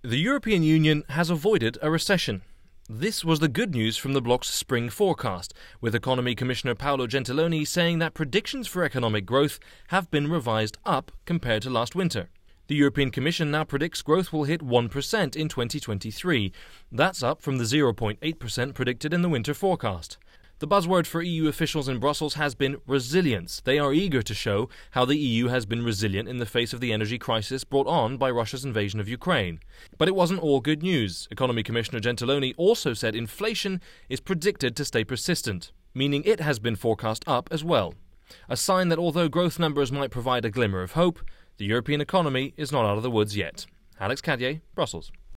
The European Union has avoided a recession. This was the good news from the bloc's spring forecast, with Economy Commissioner Paolo Gentiloni saying that predictions for economic growth have been revised up compared to last winter. The European Commission now predicts growth will hit 1% in 2023. That's up from the 0.8% predicted in the winter forecast. The buzzword for EU officials in Brussels has been resilience. They are eager to show how the EU has been resilient in the face of the energy crisis brought on by Russia's invasion of Ukraine. But it wasn't all good news. Economy Commissioner Gentiloni also said inflation is predicted to stay persistent, meaning it has been forecast up as well. A sign that although growth numbers might provide a glimmer of hope, the European economy is not out of the woods yet. Alex Cadier, Brussels.